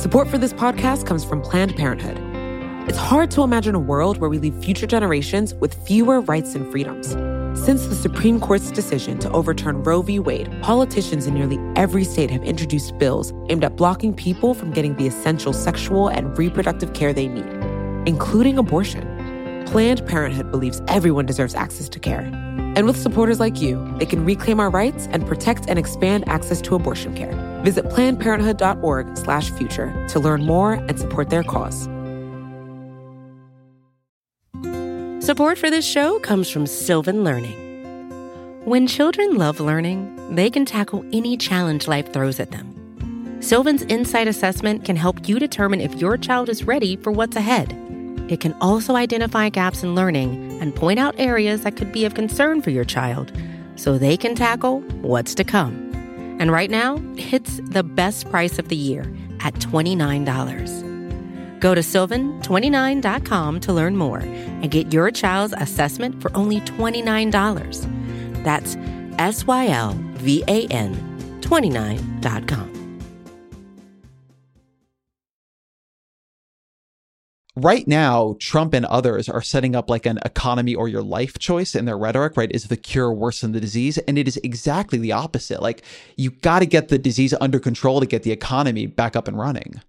Support for this podcast comes from Planned Parenthood. It's hard to imagine a world where we leave future generations with fewer rights and freedoms. Since the Supreme Court's decision to overturn Roe v. Wade, politicians in nearly every state have introduced bills aimed at blocking people from getting the essential sexual and reproductive care they need, including abortion. Planned Parenthood believes everyone deserves access to care. And with supporters like you, they can reclaim our rights and protect and expand access to abortion care. Visit PlannedParenthood.org/future to learn more and support their cause. Support for this show comes from Sylvan Learning. When children love learning, they can tackle any challenge life throws at them. Sylvan's Insight Assessment can help you determine if your child is ready for what's ahead. It can also identify gaps in learning and point out areas that could be of concern for your child so they can tackle what's to come. And right now, it's the best price of the year at $29. Go to sylvan29.com to learn more and get your child's assessment for only $29. That's SYLVAN29.com. Right now, Trump and others are setting up like an economy or your life choice in their rhetoric, right? Is the cure worse than the disease? And it is exactly the opposite. Like, you got to get the disease under control to get the economy back up and running.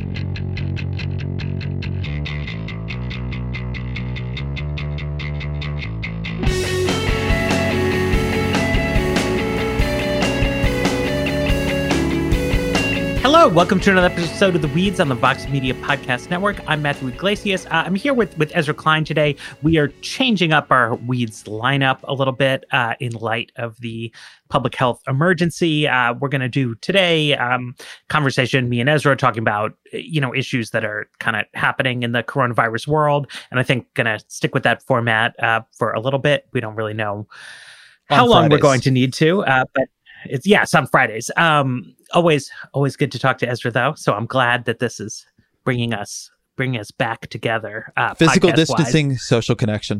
Hello, welcome to another episode of The Weeds on the Vox Media Podcast Network. I'm Matthew Iglesias. I'm here with Ezra Klein today. We are changing up our Weeds lineup a little bit in light of the public health emergency. We're going to do today conversation, me and Ezra talking about, issues that are kind of happening in the coronavirus world. And I think going to stick with that format for a little bit. We don't really know how long we're going to need to, but it's on Fridays. Always good to talk to Ezra, though. So I'm glad that this is bringing us back together. Physical distancing, social connection.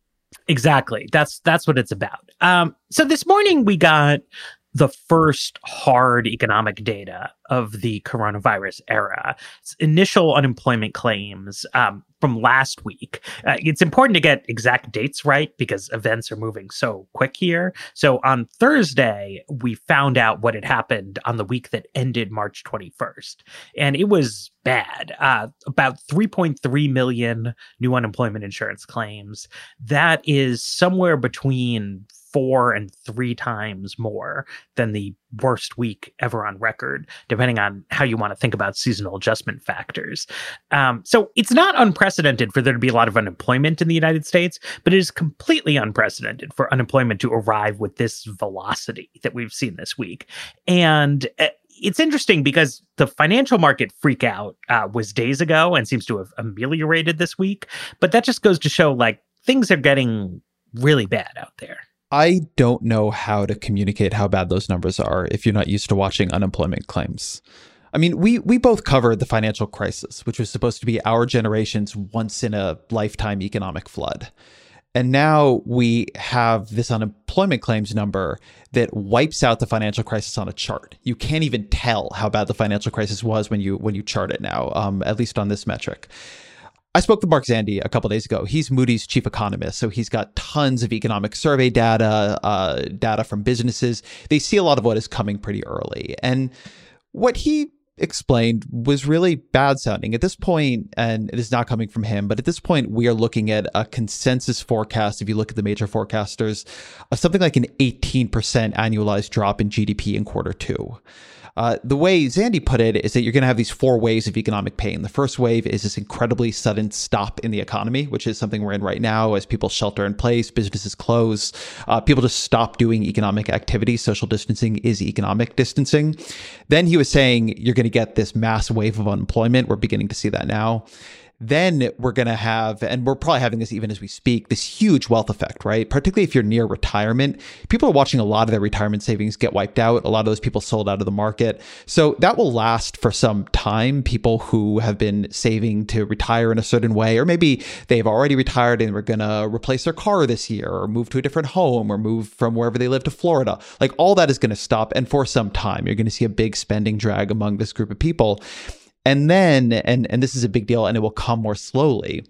Exactly. That's what it's about. So this morning we got the first hard economic data of the coronavirus era. It's initial unemployment claims from last week. It's important to get exact dates right because events are moving so quick here. So on Thursday, we found out what had happened on the week that ended March 21st. And it was bad. About 3.3 million new unemployment insurance claims. That is somewhere between 4 and 3 times more than the worst week ever on record, depending on how you want to think about seasonal adjustment factors. So it's not unprecedented for there to be a lot of unemployment in the United States, but it is completely unprecedented for unemployment to arrive with this velocity that we've seen this week. And it's interesting because the financial market freak out was days ago and seems to have ameliorated this week. But that just goes to show like things are getting really bad out there. I don't know how to communicate how bad those numbers are if you're not used to watching unemployment claims. I mean, we both covered the financial crisis, which was supposed to be our generation's once in a lifetime economic flood. And now we have this unemployment claims number that wipes out the financial crisis on a chart. You can't even tell how bad the financial crisis was when you chart it now, at least on this metric. I spoke with Mark Zandi a couple of days ago. He's Moody's chief economist, so he's got tons of economic survey data, data from businesses. They see a lot of what is coming pretty early. And what he explained was really bad sounding. At this point, and it is not coming from him, but at this point, we are looking at a consensus forecast, if you look at the major forecasters, of something like an 18% annualized drop in GDP in quarter 2. The way Zandi put it is that you're going to have these 4 waves of economic pain. The first wave is this incredibly sudden stop in the economy, which is something we're in right now as people shelter in place, businesses close, people just stop doing economic activity. Social distancing is economic distancing. Then he was saying you're going to get this mass wave of unemployment. We're beginning to see that now. Then we're going to have, and we're probably having this even as we speak, this huge wealth effect, right? Particularly if you're near retirement. People are watching a lot of their retirement savings get wiped out. A lot of those people sold out of the market. So that will last for some time. People who have been saving to retire in a certain way, or maybe they've already retired and we're going to replace their car this year or move to a different home or move from wherever they live to Florida. Like all that is going to stop. And for some time, you're going to see a big spending drag among this group of people. And then, and this is a big deal and it will come more slowly,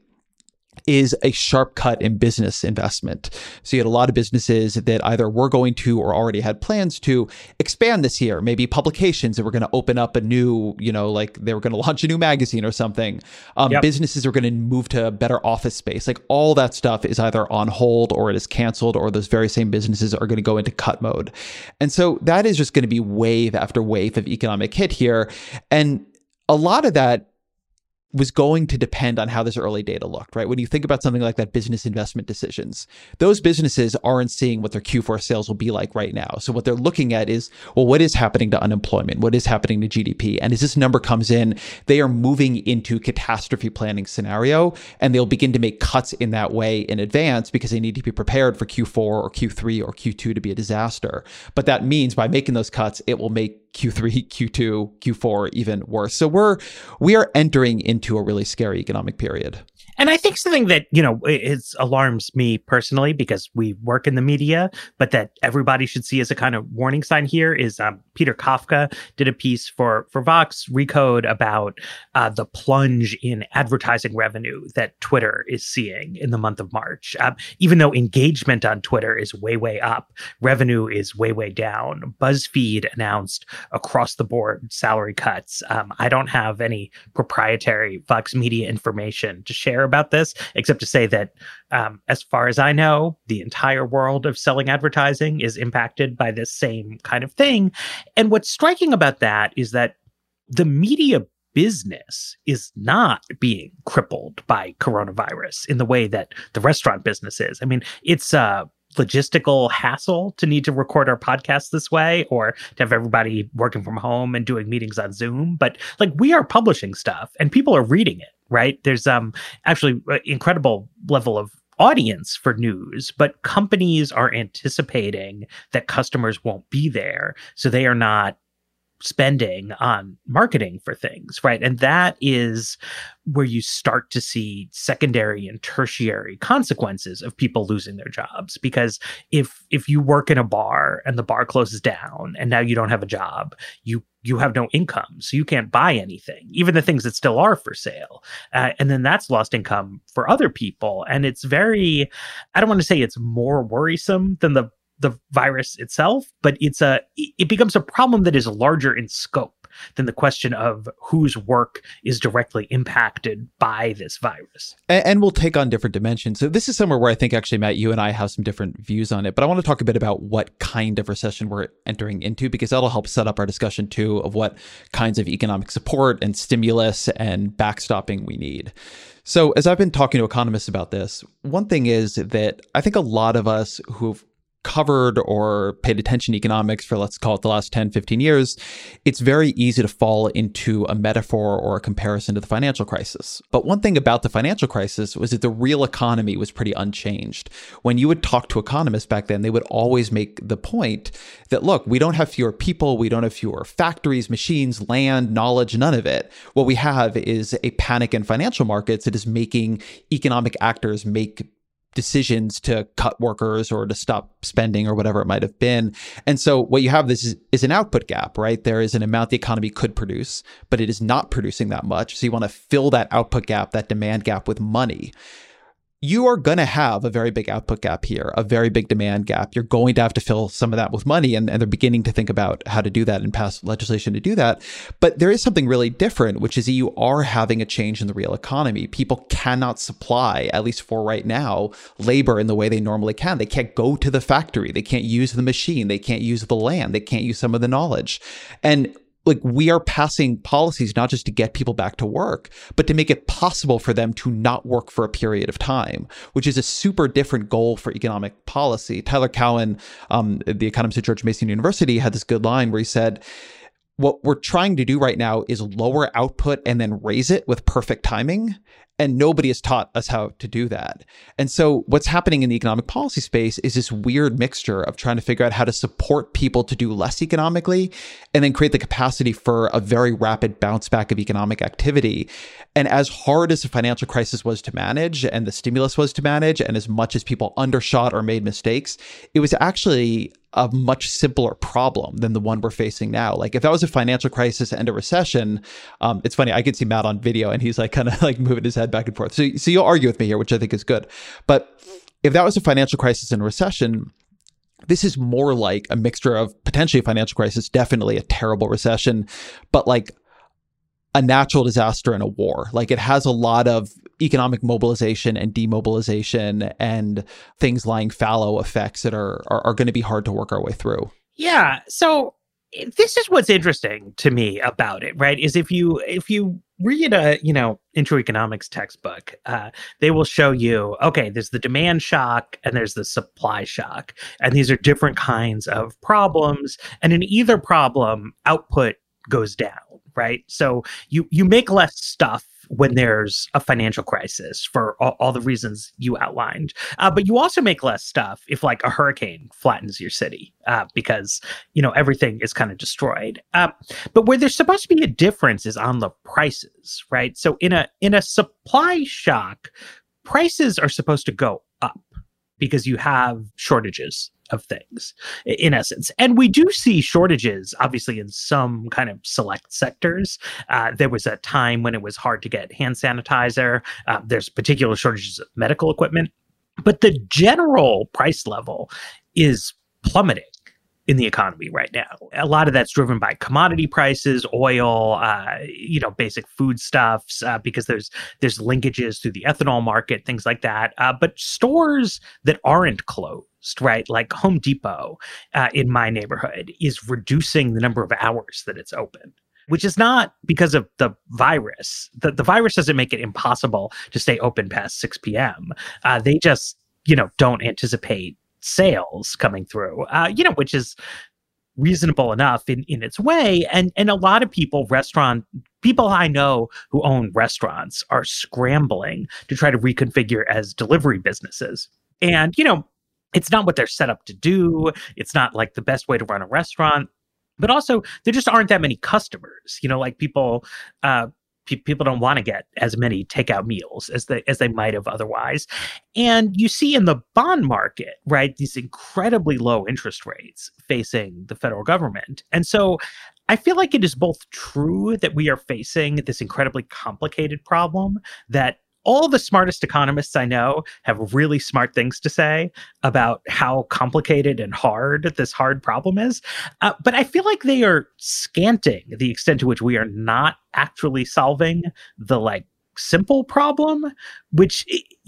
is a sharp cut in business investment. So you had a lot of businesses that either were going to or already had plans to expand this year, maybe publications that were going to open up a new, like they were going to launch a new magazine or something. Businesses are going to move to better office space. Like all that stuff is either on hold or it is canceled, or those very same businesses are going to go into cut mode. And so that is just going to be wave after wave of economic hit here. And a lot of that was going to depend on how this early data looked, right? When you think about something like that, business investment decisions, those businesses aren't seeing what their Q4 sales will be like right now. So what they're looking at is, well, what is happening to unemployment? What is happening to GDP? And as this number comes in, they are moving into catastrophe planning scenario, and they'll begin to make cuts in that way in advance because they need to be prepared for Q4 or Q3 or Q2 to be a disaster. But that means by making those cuts, it will make Q3, Q2, Q4 even worse. So we are entering into a really scary economic period. And I think something that, it alarms me personally because we work in the media, but that everybody should see as a kind of warning sign here is Peter Kafka did a piece for Vox Recode about the plunge in advertising revenue that Twitter is seeing in the month of March. Even though engagement on Twitter is way, way up, revenue is way, way down. BuzzFeed announced across the board salary cuts. I don't have any proprietary Vox Media information to share about this, except to say that as far as I know, the entire world of selling advertising is impacted by this same kind of thing. And what's striking about that is that the media business is not being crippled by coronavirus in the way that the restaurant business is. I mean, it's a logistical hassle to need to record our podcast this way or to have everybody working from home and doing meetings on Zoom. But like, we are publishing stuff and people are reading it, right? There's actually an incredible level of audience for news, but companies are anticipating that customers won't be there. So they are not spending on marketing for things, right? And that is where you start to see secondary and tertiary consequences of people losing their jobs. Because if you work in a bar and the bar closes down and now you don't have a job, you have no income, so you can't buy anything, even the things that still are for sale. And then that's lost income for other people. And it's very, I don't want to say it's more worrisome than the virus itself, but it becomes a problem that is larger in scope than the question of whose work is directly impacted by this virus. And we'll take on different dimensions. So this is somewhere where I think actually, Matt, you and I have some different views on it, but I want to talk a bit about what kind of recession we're entering into, because that'll help set up our discussion too of what kinds of economic support and stimulus and backstopping we need. So as I've been talking to economists about this, one thing is that I think a lot of us who've covered or paid attention to economics for, let's call it, the last 10, 15 years, it's very easy to fall into a metaphor or a comparison to the financial crisis. But one thing about the financial crisis was that the real economy was pretty unchanged. When you would talk to economists back then, they would always make the point that, look, we don't have fewer people, we don't have fewer factories, machines, land, knowledge, none of it. What we have is a panic in financial markets that is making economic actors make decisions to cut workers or to stop spending or whatever it might have been. And so what you have is an output gap, right? There is an amount the economy could produce, but it is not producing that much. So you want to fill that output gap, that demand gap, with money. You are going to have a very big output gap here, a very big demand gap. You're going to have to fill some of that with money, and they're beginning to think about how to do that and pass legislation to do that. But there is something really different, which is that you are having a change in the real economy. People cannot supply, at least for right now, labor in the way they normally can. They can't go to the factory. They can't use the machine. They can't use the land. They can't use some of the knowledge. And like, we are passing policies not just to get people back to work, but to make it possible for them to not work for a period of time, which is a super different goal for economic policy. Tyler Cowen, the economist at George Mason University, had this good line where he said, what we're trying to do right now is lower output and then raise it with perfect timing. And nobody has taught us how to do that. And so what's happening in the economic policy space is this weird mixture of trying to figure out how to support people to do less economically and then create the capacity for a very rapid bounce back of economic activity. And as hard as the financial crisis was to manage and the stimulus was to manage, and as much as people undershot or made mistakes, it was actually a much simpler problem than the one we're facing now. Like if that was a financial crisis and a recession, it's funny, I could see Matt on video and he's like kind of like moving his head back and forth. So you'll argue with me here, which I think is good. But if that was a financial crisis and a recession, this is more like a mixture of potentially a financial crisis, definitely a terrible recession, but like a natural disaster and a war. Like it has a lot of economic mobilization and demobilization and things lying fallow effects that are going to be hard to work our way through. Yeah. So this is what's interesting to me about it, right? Is if you read a, intro economics textbook, they will show you, okay, there's the demand shock and there's the supply shock. And these are different kinds of problems. And in either problem, output goes down, right? So you make less stuff when there's a financial crisis for all the reasons you outlined. But you also make less stuff if like a hurricane flattens your city because, everything is kind of destroyed. But where there's supposed to be a difference is on the prices, right? So in a supply shock, prices are supposed to go up because you have shortages of things, in essence. And we do see shortages, obviously, in some kind of select sectors. There was a time when it was hard to get hand sanitizer. There's particular shortages of medical equipment. But the general price level is plummeting in the economy right now. A lot of that's driven by commodity prices, oil, basic foodstuffs, because there's linkages through the ethanol market, things like that. But stores that aren't closed, right, like Home Depot in my neighborhood, is reducing the number of hours that it's open, which is not because of the virus. The virus doesn't make it impossible to stay open past 6 p.m. They just, don't anticipate sales coming through, which is reasonable enough in its way. And a lot of people I know who own restaurants are scrambling to try to reconfigure as delivery businesses. And, it's not what they're set up to do. It's not like the best way to run a restaurant, but also there just aren't that many customers, like people don't want to get as many takeout meals as they might have otherwise. And you see in the bond market, right, these incredibly low interest rates facing the federal government. And so I feel like it is both true that we are facing this incredibly complicated problem, that all the smartest economists I know have really smart things to say about how complicated and hard this hard problem is. But I feel like they are scanting the extent to which we are not actually solving the simple problem, which,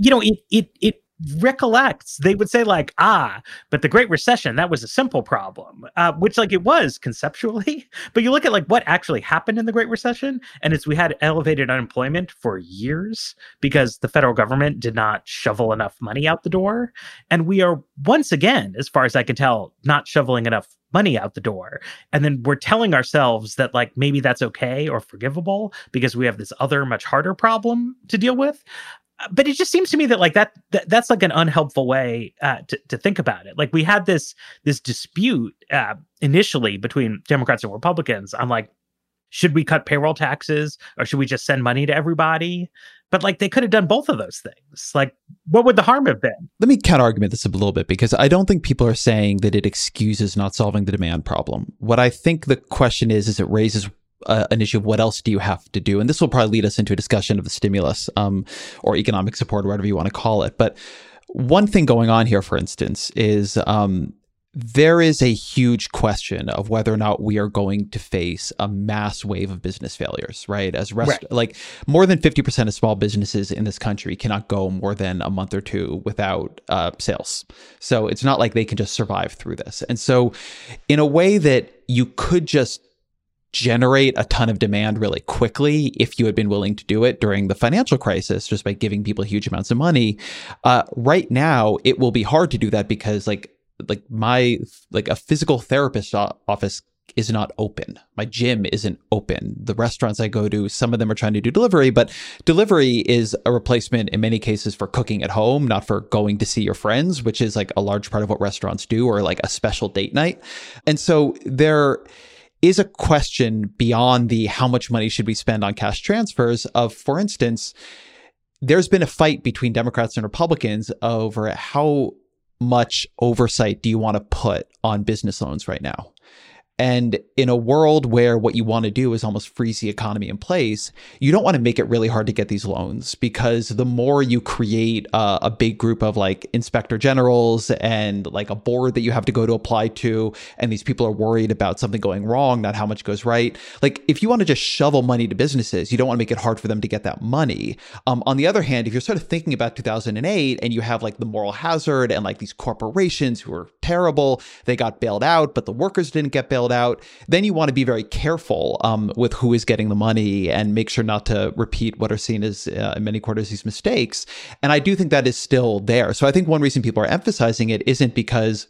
it recollects. They would say but the Great Recession, that was a simple problem, which it was conceptually. But you look at what actually happened in the Great Recession, and we had elevated unemployment for years because the federal government did not shovel enough money out the door. And we are once again, as far as I can tell, not shoveling enough money out the door. And then we're telling ourselves that maybe that's okay or forgivable because we have this other much harder problem to deal with. But it just seems to me that that's an unhelpful way to think about it. We had this dispute initially between Democrats and Republicans on should we cut payroll taxes or should we just send money to everybody? But they could have done both of those things. What would the harm have been? Let me counter-argument this a little bit, because I don't think people are saying that it excuses not solving the demand problem. What I think the question is it raises an issue of what else do you have to do? And this will probably lead us into a discussion of the stimulus or economic support, or whatever you want to call it. But one thing going on here, for instance, is there is a huge question of whether or not we are going to face a mass wave of business failures, right? More than 50% of small businesses in this country cannot go more than a month or two without sales. So it's not like they can just survive through this. And so in a way that you could just generate a ton of demand really quickly if you had been willing to do it during the financial crisis, just by giving people huge amounts of money. Right now, it will be hard to do that because a physical therapist office is not open. My gym isn't open. The restaurants I go to, some of them are trying to do delivery, but delivery is a replacement in many cases for cooking at home, not for going to see your friends, which is a large part of what restaurants do, or a special date night. And so there is a question beyond the how much money should we spend on cash transfers of, for instance, there's been a fight between Democrats and Republicans over how much oversight do you want to put on business loans right now? And in a world where what you want to do is almost freeze the economy in place, you don't want to make it really hard to get these loans, because the more you create a big group of like inspector generals and like a board that you have to go to apply to, and these people are worried about something going wrong, not how much goes right. Like if you want to just shovel money to businesses, you don't want to make it hard for them to get that money. On the other hand, if you're sort of thinking about 2008 and you have like the moral hazard and like these corporations who are terrible, they got bailed out, but the workers didn't get bailed out, then you want to be very careful with who is getting the money and make sure not to repeat what are seen as in many quarters these mistakes. And I do think that is still there. So I think one reason people are emphasizing it isn't because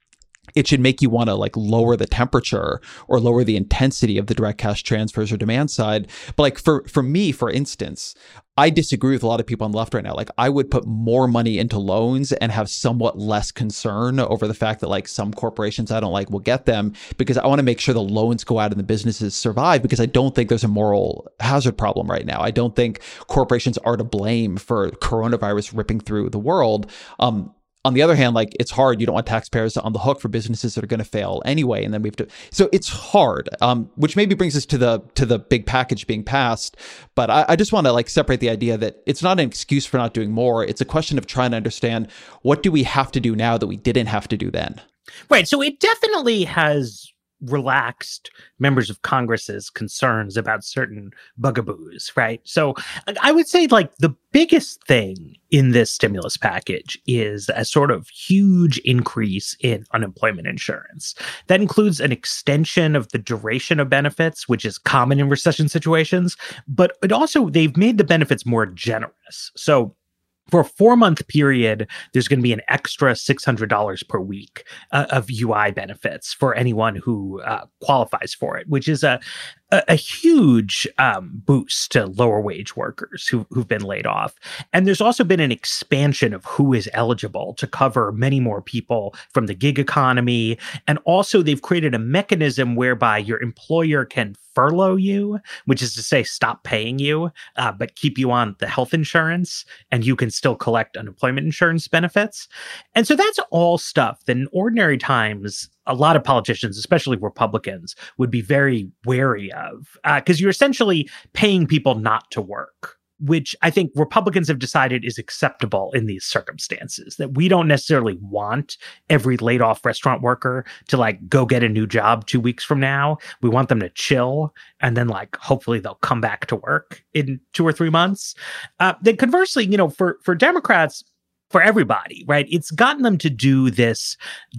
it should make you want to like lower the temperature or lower the intensity of the direct cash transfers or demand side. But like for me, for instance, I disagree with a lot of people on the left right now. Like I would put more money into loans and have somewhat less concern over the fact that like some corporations I don't like will get them, because I want to make sure the loans go out and the businesses survive, because I don't think there's a moral hazard problem right now. I don't think corporations are to blame for coronavirus ripping through the world. On the other hand, like it's hard. You don't want taxpayers on the hook for businesses that are going to fail anyway, and then we have to. So it's hard, which maybe brings us to the big package being passed. But I just want to like separate the idea that it's not an excuse for not doing more. It's a question of trying to understand, what do we have to do now that we didn't have to do then? Right. So it definitely has relaxed members of Congress's concerns about certain bugaboos, right? So I would say like the biggest thing in this stimulus package is a sort of huge increase in unemployment insurance. That includes an extension of the duration of benefits, which is common in recession situations, but it also, they've made the benefits more generous. So for a 4-month period, there's going to be an extra $600 per week of UI benefits for anyone who qualifies for it, which is a huge boost to lower wage workers who've been laid off. And there's also been an expansion of who is eligible to cover many more people from the gig economy. And also they've created a mechanism whereby your employer can furlough you, which is to say stop paying you, but keep you on the health insurance, and you can still collect unemployment insurance benefits. And so that's all stuff that in ordinary times, a lot of politicians, especially Republicans, would be very wary of, because you're essentially paying people not to work, which I think Republicans have decided is acceptable in these circumstances, that we don't necessarily want every laid off restaurant worker to like go get a new job 2 weeks from now. We want them to chill, and then like hopefully they'll come back to work in 2 or 3 months. Then conversely, you know, for Democrats, for everybody, right, it's gotten them to do this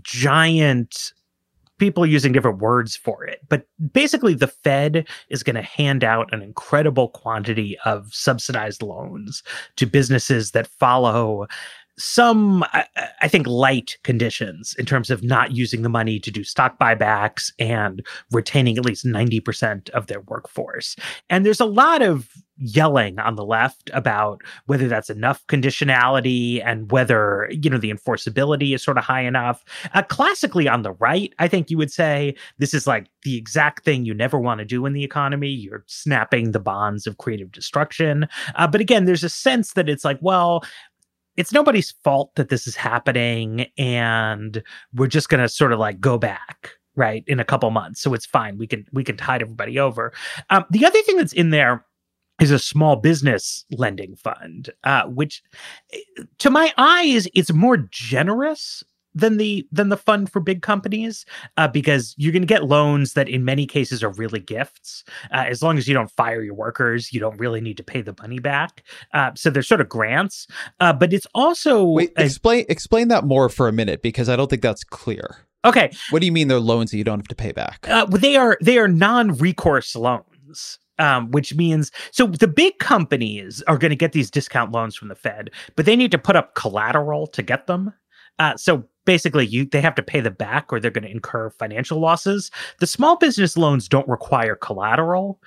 giant, people are using different words for it, but basically the Fed is going to hand out an incredible quantity of subsidized loans to businesses that follow some, I think, light conditions in terms of not using the money to do stock buybacks and retaining at least 90% of their workforce. And there's a lot of yelling on the left about whether that's enough conditionality and whether, you know, the enforceability is sort of high enough. Classically on the right, I think you would say this is like the exact thing you never want to do in the economy. You're snapping the bonds of creative destruction. But again, there's a sense that it's like, well, it's nobody's fault that this is happening, and we're just going to sort of like go back, right, in a couple months. So it's fine. We can tide everybody over. The other thing that's in there is a small business lending fund, which to my eyes, it's more generous than the fund for big companies, because you're going to get loans that in many cases are really gifts. As long as you don't fire your workers, you don't really need to pay the money back. So they're sort of grants, but it's also... Wait, explain that more for a minute, because I don't think that's clear. Okay. What do you mean they're loans that you don't have to pay back? They are non-recourse loans. Which means, so the big companies are going to get these discount loans from the Fed, but they need to put up collateral to get them. So basically, they have to pay them back or they're going to incur financial losses. The small business loans don't require collateral,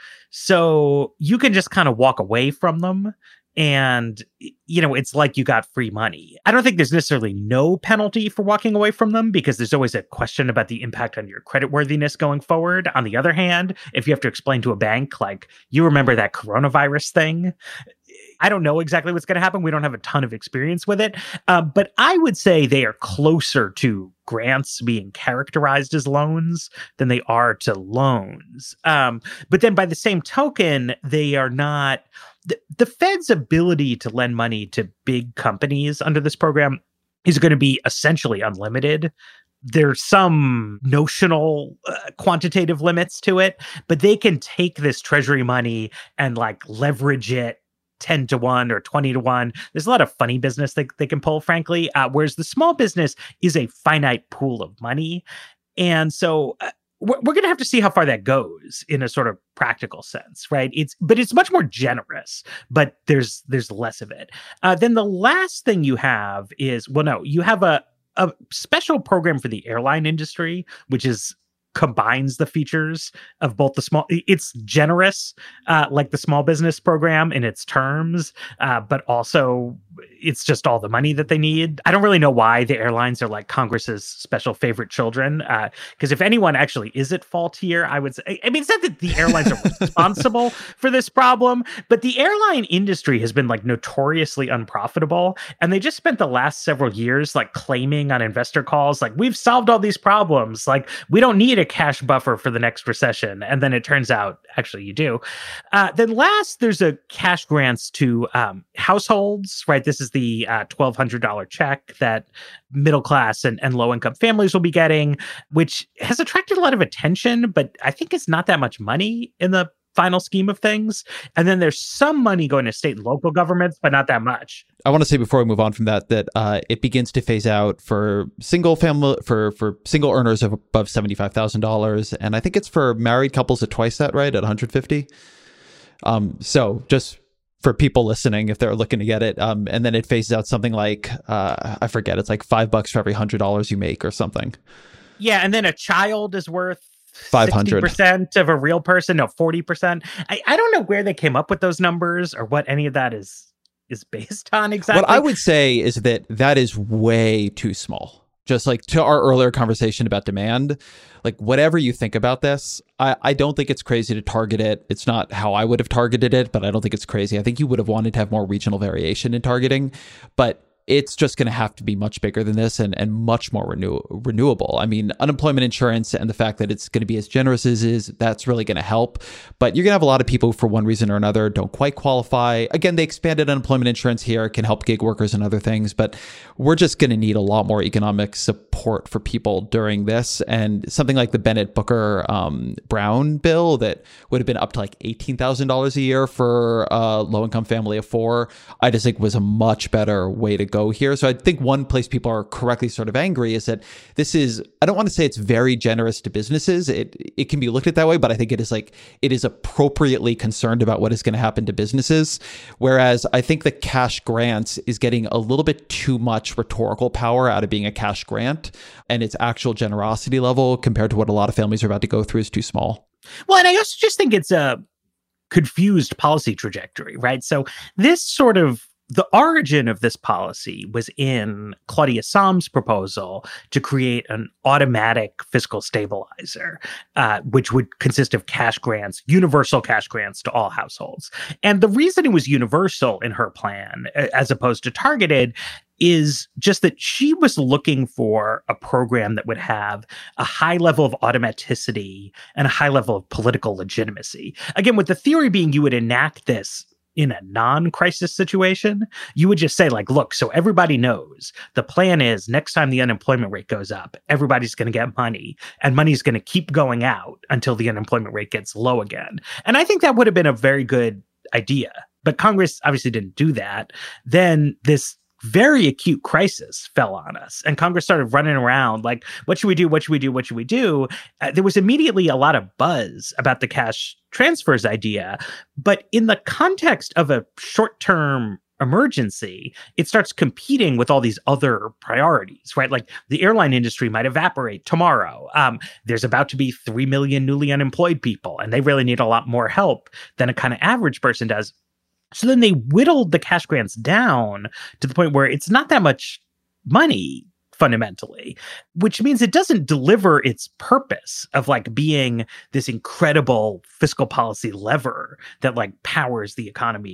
so you can just kind of walk away from them. And, you know, it's like you got free money. I don't think there's necessarily no penalty for walking away from them, because there's always a question about the impact on your creditworthiness going forward. On the other hand, if you have to explain to a bank, like, you remember that coronavirus thing, I don't know exactly what's going to happen. We don't have a ton of experience with it. But I would say they are closer to grants being characterized as loans than they are to loans. But then by the same token, they are not. The Fed's ability to lend money to big companies under this program is going to be essentially unlimited. There's some notional quantitative limits to it, but they can take this treasury money and like leverage it 10 to 1 or 20 to 1. There's a lot of funny business they can pull, frankly, whereas the small business is a finite pool of money. And so we're going to have to see how far that goes in a sort of practical sense, right? But it's much more generous, but there's less of it. Then the last thing you have is, you have a special program for the airline industry, which combines the features of both it's generous, like the small business program in its terms, but also it's just all the money that they need. I don't really know why the airlines are like Congress's special favorite children, because if anyone actually is at fault here, I would say, I mean, it's not that the airlines are responsible for this problem, but the airline industry has been like notoriously unprofitable, and they just spent the last several years like claiming on investor calls, like, we've solved all these problems, like we don't need a cash buffer for the next recession. And then it turns out actually you do. Then last, there's a cash grants to households, right? This is the $1,200 check that middle class and low income families will be getting, which has attracted a lot of attention, but I think it's not that much money in the final scheme of things. And then there's some money going to state and local governments, but not that much. I want to say before we move on from that it begins to phase out for single earners of above $75,000, and I think it's for married couples at twice that, right, at $150. So just for people listening, if they're looking to get it, and then it phases out something like I forget, it's like $5 for every $100 you make or something. Yeah, and then a child is worth 500 60% of a real person. No, 40%. I don't know where they came up with those numbers or what any of that is based on exactly. What I would say is that is way too small. Just like to our earlier conversation about demand, like whatever you think about this, I don't think it's crazy to target it. It's not how I would have targeted it, but I don't think it's crazy. I think you would have wanted to have more regional variation in targeting, but it's just going to have to be much bigger than this and much more renewable. I mean, unemployment insurance and the fact that it's going to be as generous as is, that's really going to help. But you're going to have a lot of people who, for one reason or another, don't quite qualify. Again, they expanded unemployment insurance here, can help gig workers and other things, but we're just going to need a lot more economic support for people during this. And something like the Bennett Booker Brown bill that would have been up to like $18,000 a year for a low-income family of 4, I just think was a much better way to go here. So I think one place people are correctly sort of angry is that this is, I don't want to say it's very generous to businesses. It can be looked at that way, but I think it is appropriately concerned about what is going to happen to businesses. Whereas I think the cash grants is getting a little bit too much rhetorical power out of being a cash grant, and its actual generosity level compared to what a lot of families are about to go through is too small. Well, and I also just think it's a confused policy trajectory, right? So the origin of this policy was in Claudia Samm's proposal to create an automatic fiscal stabilizer, which would consist of cash grants, universal cash grants to all households. And the reason it was universal in her plan, as opposed to targeted, is just that she was looking for a program that would have a high level of automaticity and a high level of political legitimacy. Again, with the theory being you would enact this in a non-crisis situation, you would just say, like, look, so everybody knows the plan is next time the unemployment rate goes up, everybody's going to get money, and money's going to keep going out until the unemployment rate gets low again. And I think that would have been a very good idea. But Congress obviously didn't do that. Then this very acute crisis fell on us, and Congress started running around like, what should we do? What should we do? What should we do? There was immediately a lot of buzz about the cash transfers idea. But in the context of a short-term emergency, it starts competing with all these other priorities, right? Like the airline industry might evaporate tomorrow. There's about to be 3 million newly unemployed people, and they really need a lot more help than a kind of average person does. So then they whittled the cash grants down to the point where it's not that much money fundamentally, which means it doesn't deliver its purpose of like being this incredible fiscal policy lever that like powers the economy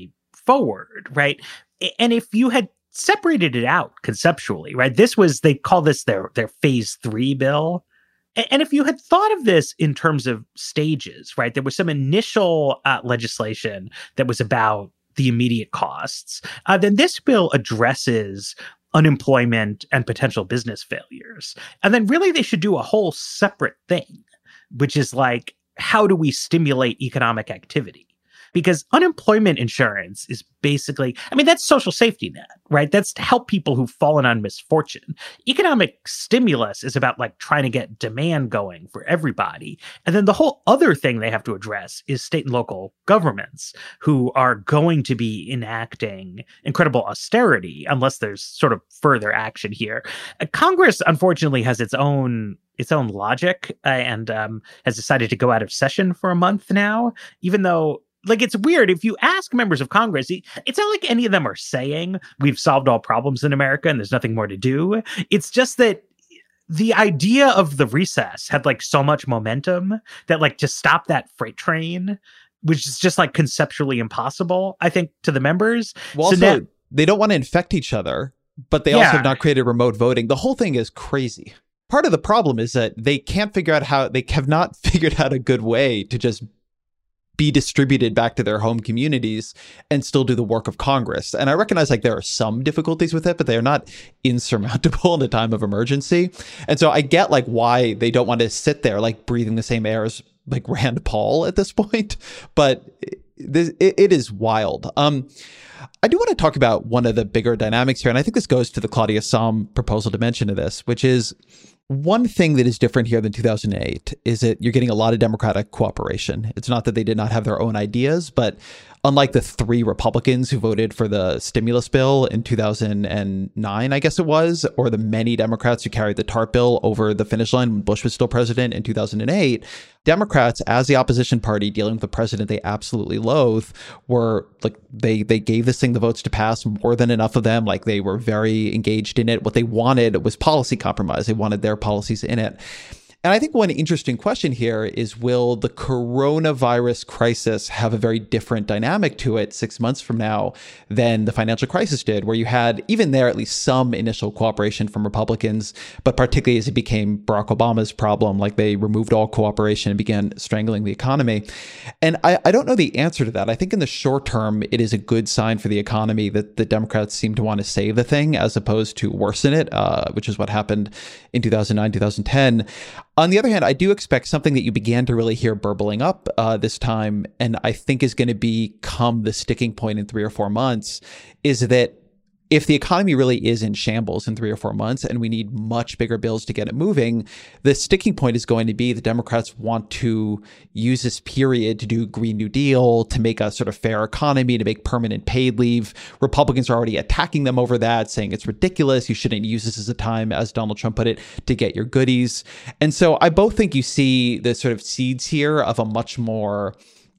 forward, right? And if you had separated it out conceptually, right? They call this their phase 3 bill. And if you had thought of this in terms of stages, right? There was some initial legislation that was about the immediate costs. Then this bill addresses unemployment and potential business failures. And then really they should do a whole separate thing, which is like, how do we stimulate economic activity? Because unemployment insurance is basically, that's social safety net, right? That's to help people who've fallen on misfortune. Economic stimulus is about like trying to get demand going for everybody. And then the whole other thing they have to address is state and local governments who are going to be enacting incredible austerity unless there's sort of further action here. Congress, unfortunately, has its own logic and has decided to go out of session for a month now, even though it's weird. If you ask members of Congress, it's not like any of them are saying we've solved all problems in America and there's nothing more to do. It's just that the idea of the recess had like so much momentum that like to stop that freight train, which is just like conceptually impossible, I think, to the members. Well, so also, they don't want to infect each other, but they also have not created remote voting. The whole thing is crazy. Part of the problem is that they have not figured out a good way to just be distributed back to their home communities and still do the work of Congress. And I recognize like there are some difficulties with it, but they are not insurmountable in a time of emergency. And so I get like why they don't want to sit there like breathing the same air as like Rand Paul at this point, but it is wild. I do want to talk about one of the bigger dynamics here, and I think this goes to the Claudia Sahm proposal dimension of this, which is one thing that is different here than 2008 is that you're getting a lot of Democratic cooperation. It's not that they did not have their own ideas, but unlike the 3 Republicans who voted for the stimulus bill in 2009, I guess it was, or the many Democrats who carried the TARP bill over the finish line when Bush was still president in 2008, Democrats, as the opposition party dealing with the president they absolutely loathe, were like, they gave this thing the votes to pass, more than enough of them. Like they were very engaged in it. What they wanted was policy compromise. They wanted their policies in it. And I think one interesting question here is, will the coronavirus crisis have a very different dynamic to it 6 months from now than the financial crisis did, where you had, even there, at least some initial cooperation from Republicans, but particularly as it became Barack Obama's problem, like they removed all cooperation and began strangling the economy. And I don't know the answer to that. I think in the short term, it is a good sign for the economy that the Democrats seem to want to save the thing as opposed to worsen it, which is what happened in 2009, 2010. On the other hand, I do expect something that you began to really hear burbling up this time, and I think is going to become the sticking point in 3 or 4 months, is that if the economy really is in shambles in 3 or 4 months and we need much bigger bills to get it moving, the sticking point is going to be the Democrats want to use this period to do Green New Deal, to make a sort of fair economy, to make permanent paid leave. Republicans are already attacking them over that, saying it's ridiculous. You shouldn't use this as a time, as Donald Trump put it, to get your goodies. And so I both think you see the sort of seeds here of a much more,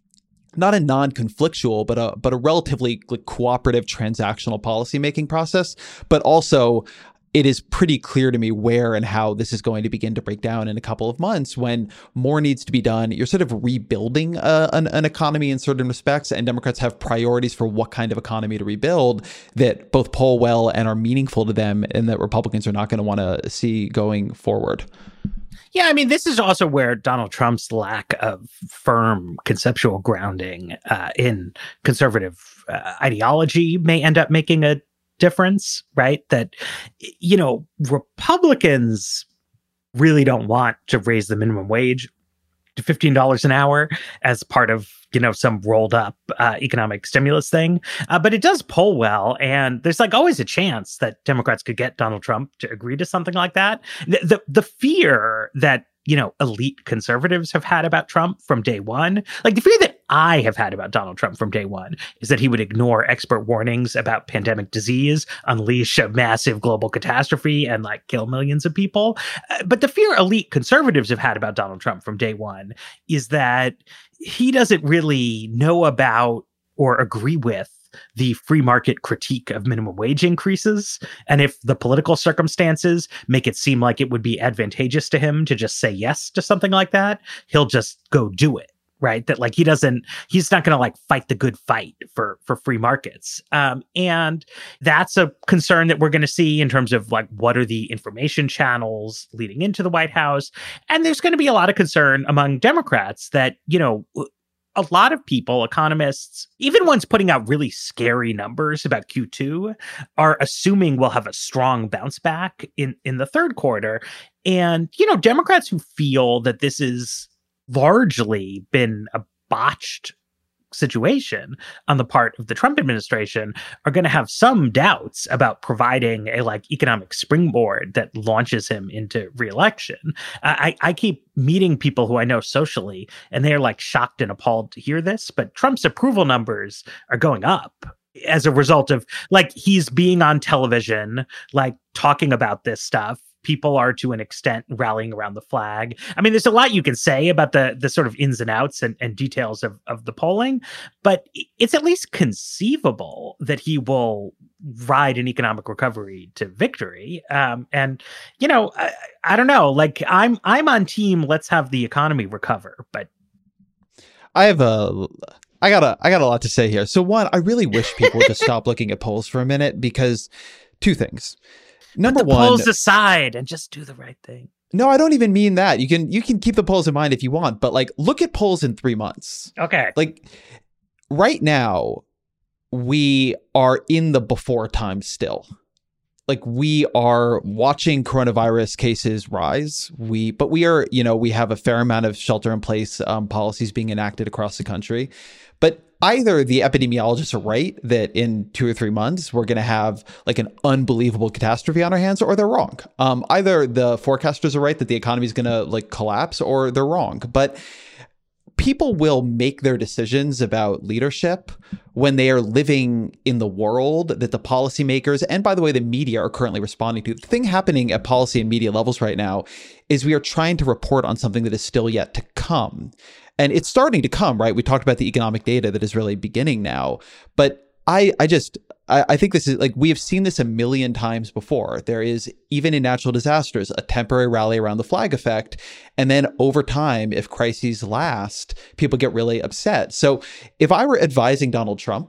not a non-conflictual, but a relatively cooperative transactional policymaking process. But also, it is pretty clear to me where and how this is going to begin to break down in a couple of months when more needs to be done. You're sort of rebuilding an economy in certain respects, and Democrats have priorities for what kind of economy to rebuild that both poll well and are meaningful to them, and that Republicans are not going to want to see going forward. Yeah, I mean, this is also where Donald Trump's lack of firm conceptual grounding in conservative ideology may end up making a difference, right? That, you know, Republicans really don't want to raise the minimum wage to $15 an hour as part of, you know, some rolled up economic stimulus thing. But it does poll well. And there's like always a chance that Democrats could get Donald Trump to agree to something like that. The fear that, you know, elite conservatives have had about Trump from day one, like the fear that I have had about Donald Trump from day one, is that he would ignore expert warnings about pandemic disease, unleash a massive global catastrophe, and like kill millions of people. But the fear elite conservatives have had about Donald Trump from day one is that he doesn't really know about or agree with the free market critique of minimum wage increases. And if the political circumstances make it seem like it would be advantageous to him to just say yes to something like that, he'll just go do it. right? That like he's not going to like fight the good fight for free markets. And that's a concern that we're going to see in terms of like, what are the information channels leading into the White House? And there's going to be a lot of concern among Democrats that, you know, a lot of people, economists, even ones putting out really scary numbers about Q2, are assuming we'll have a strong bounce back in the third quarter. And, you know, Democrats who feel that this is largely been a botched situation on the part of the Trump administration are going to have some doubts about providing a like economic springboard that launches him into re-election. I keep meeting people who I know socially, and they're like shocked and appalled to hear this, but Trump's approval numbers are going up as a result of like he's being on television, like talking about this stuff. People are to an extent rallying around the flag. I mean, there's a lot you can say about the sort of ins and outs and details of the polling, but it's at least conceivable that he will ride an economic recovery to victory. And, you know, I don't know, like I'm on team, let's have the economy recover, but I got a lot to say here. So one, I really wish people would just stop looking at polls for a minute, because two things. Number put the one, polls aside and just do the right thing. No, I don't even mean that. You can keep the polls in mind if you want, but like look at polls in 3 months. Okay. Like right now, we are in the before time still. Like we are watching coronavirus cases rise. We are, you know, we have a fair amount of shelter in place policies being enacted across the country. But either the epidemiologists are right that in 2 or 3 months, we're going to have like an unbelievable catastrophe on our hands, or they're wrong. Either the forecasters are right that the economy is going to like collapse, or they're wrong. But people will make their decisions about leadership when they are living in the world that the policymakers and, by the way, the media are currently responding to. The thing happening at policy and media levels right now is we are trying to report on something that is still yet to come. And it's starting to come, right? We talked about the economic data that is really beginning now. But I think this is like, we have seen this a million times before. There is, even in natural disasters, a temporary rally around the flag effect. And then over time, if crises last, people get really upset. So if I were advising Donald Trump,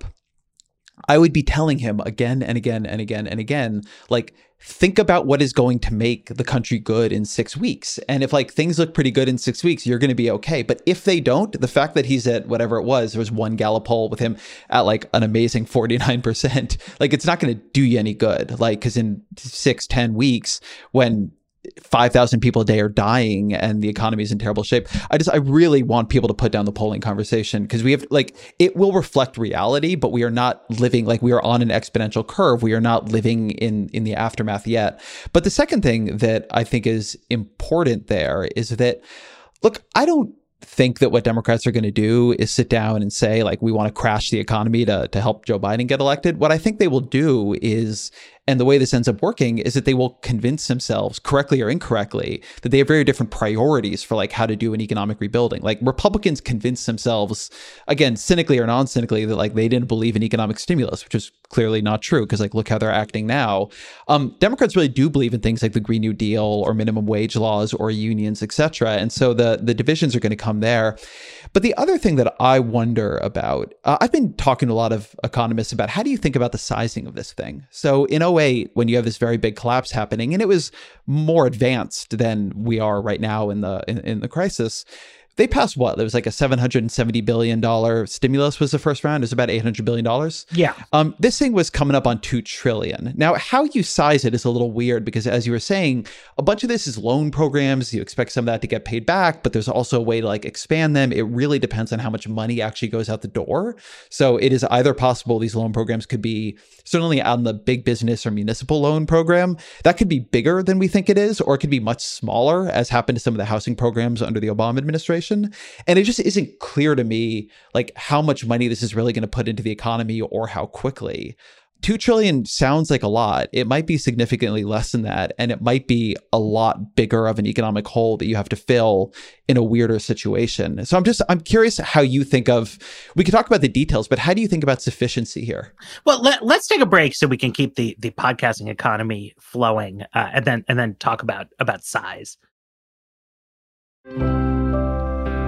I would be telling him again and again and again and again, like, think about what is going to make the country good in 6 weeks. And if like things look pretty good in 6 weeks, you're going to be okay. But if they don't, the fact that he's at whatever it was, there was one Gallup poll with him at like an amazing 49%, like it's not going to do you any good. Like, because in 6-10 weeks, when 5,000 people a day are dying and the economy is in terrible shape, I really want people to put down the polling conversation, because we have like, it will reflect reality, but we are not living, like we are on an exponential curve. We are not living in the aftermath yet. But the second thing that I think is important there is that, look, I don't think that what Democrats are going to do is sit down and say, like, we want to crash the economy to help Joe Biden get elected. What I think they will do is, and the way this ends up working, is that they will convince themselves, correctly or incorrectly, that they have very different priorities for like how to do an economic rebuilding. Like Republicans convince themselves, again, cynically or non-cynically, that like they didn't believe in economic stimulus, which is clearly not true, because like look how they're acting now. Democrats really do believe in things like the Green New Deal or minimum wage laws or unions, etc. And so the divisions are going to come there. But the other thing that I wonder about, I've been talking to a lot of economists about, how do you think about the sizing of this thing? So in 2008, when you have this very big collapse happening, and it was more advanced than we are right now in the crisis, they passed what? There was like a $770 billion stimulus was the first round. It was about $800 billion. Yeah. This thing was coming up on $2 trillion. Now, how you size it is a little weird, because as you were saying, a bunch of this is loan programs. You expect some of that to get paid back, but there's also a way to like expand them. It really depends on how much money actually goes out the door. So it is either possible these loan programs could be certainly on the big business or municipal loan program. That could be bigger than we think it is, or it could be much smaller, as happened to some of the housing programs under the Obama administration. And it just isn't clear to me like how much money this is really going to put into the economy, or how quickly. $2 trillion sounds like a lot. It might be significantly less than that. And it might be a lot bigger of an economic hole that you have to fill in a weirder situation. So I'm curious how you think of, we could talk about the details, but how do you think about sufficiency here? Well, let's take a break so we can keep the podcasting economy flowing, and then talk about size.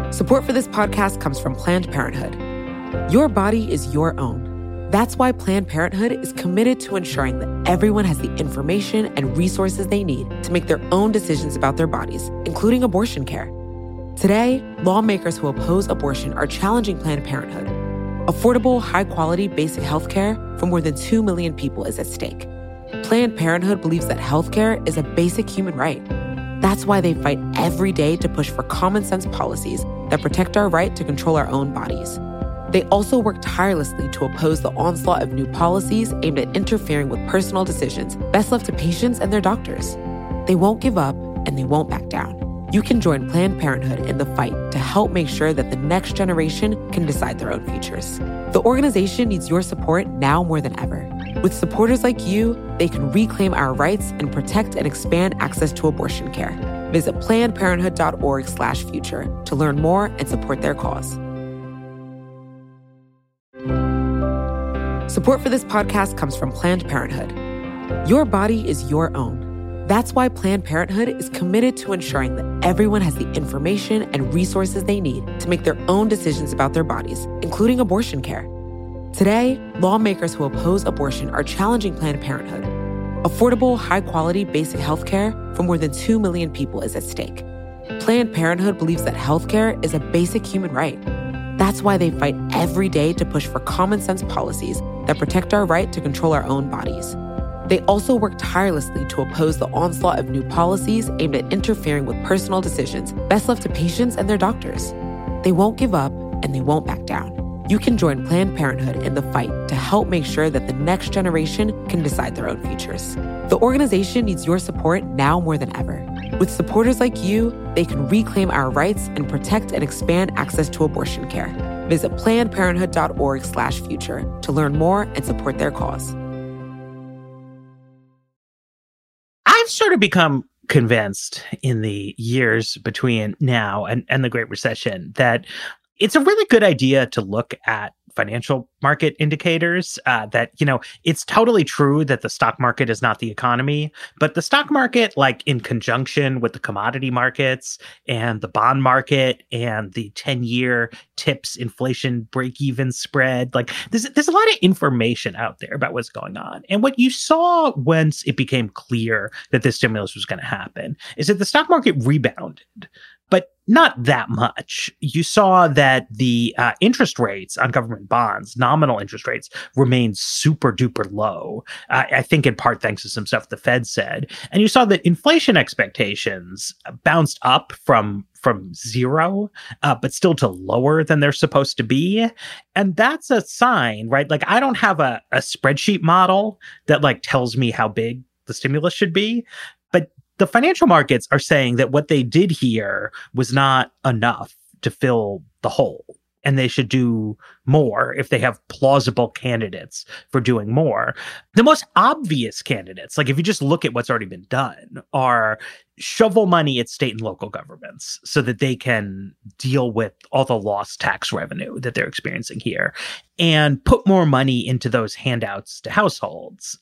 Support for this podcast comes from Planned Parenthood. Your body is your own. That's why Planned Parenthood is committed to ensuring that everyone has the information and resources they need to make their own decisions about their bodies, including abortion care. Today, lawmakers who oppose abortion are challenging Planned Parenthood. Affordable, high-quality basic health care for more than 2 million people is at stake. Planned Parenthood believes that health care is a basic human right. That's why they fight every day to push for common-sense policies that protect our right to control our own bodies. They also work tirelessly to oppose the onslaught of new policies aimed at interfering with personal decisions best left to patients and their doctors. They won't give up, and they won't back down. You can join Planned Parenthood in the fight to help make sure that the next generation can decide their own futures. The organization needs your support now more than ever. With supporters like you, they can reclaim our rights and protect and expand access to abortion care. Visit PlannedParenthood.org/future to learn more and support their cause. Support for this podcast comes from Planned Parenthood. Your body is your own. That's why Planned Parenthood is committed to ensuring that everyone has the information and resources they need to make their own decisions about their bodies, including abortion care. Today, lawmakers who oppose abortion are challenging Planned Parenthood. Affordable, high-quality basic health care for more than 2 million people is at stake. Planned Parenthood believes that health care is a basic human right. That's why they fight every day to push for common-sense policies that protect our right to control our own bodies. They also work tirelessly to oppose the onslaught of new policies aimed at interfering with personal decisions best left to patients and their doctors. They won't give up, and they won't back down. You can join Planned Parenthood in the fight to help make sure that the next generation can decide their own futures. The organization needs your support now more than ever. With supporters like you, they can reclaim our rights and protect and expand access to abortion care. Visit PlannedParenthood.org/future to learn more and support their cause. I've sort of become convinced in the years between now and the Great Recession that it's a really good idea to look at financial market indicators, that, it's totally true that the stock market is not the economy, but the stock market, like in conjunction with the commodity markets and the bond market and the 10-year tips inflation break-even spread, like there's a lot of information out there about what's going on. And what you saw once it became clear that this stimulus was going to happen is that the stock market rebounded, but not that much. You saw that the interest rates on government bonds, nominal interest rates, remained super duper low. I think in part thanks to some stuff the Fed said. And you saw that inflation expectations bounced up from zero, but still to lower than they're supposed to be. And that's a sign, right? Like, I don't have a spreadsheet model that tells me how big the stimulus should be, but the financial markets are saying that what they did here was not enough to fill the hole, and they should do more if they have plausible candidates for doing more. The most obvious candidates, if you just look at what's already been done, are shovel money at state and local governments so that they can deal with all the lost tax revenue that they're experiencing here and put more money into those handouts to households.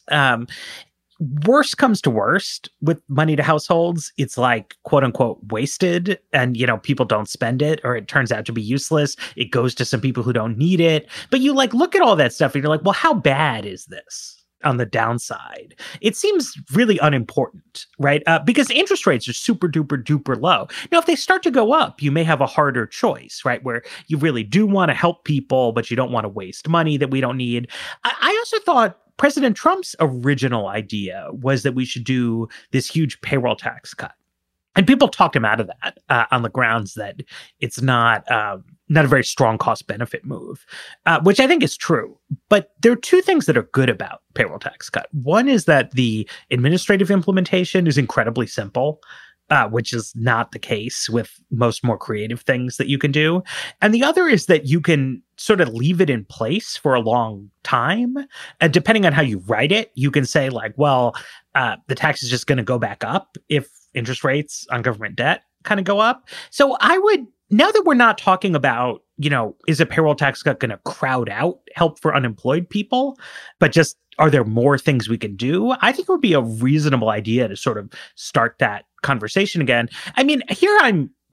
Worst comes to worst with money to households, it's quote unquote wasted, and people don't spend it, or it turns out to be useless. It goes to some people who don't need it. But you look at all that stuff and you're like, well, how bad is this on the downside? It seems really unimportant, right? Because interest rates are super duper duper low. Now, if they start to go up, you may have a harder choice, right? Where you really do want to help people, but you don't want to waste money that we don't need. I also thought President Trump's original idea was that we should do this huge payroll tax cut. And people talked him out of that on the grounds that it's not a very strong cost-benefit move, which I think is true. But there are two things that are good about payroll tax cut. One is that the administrative implementation is incredibly simple, which is not the case with most more creative things that you can do. And the other is that you can sort of leave it in place for a long time. And depending on how you write it, you can say the tax is just going to go back up if interest rates on government debt kind of go up. So I would, now that we're not talking about, is a payroll tax cut going to crowd out help for unemployed people, but just, are there more things we can do? I think it would be a reasonable idea to sort of start that conversation again. I mean, here I'm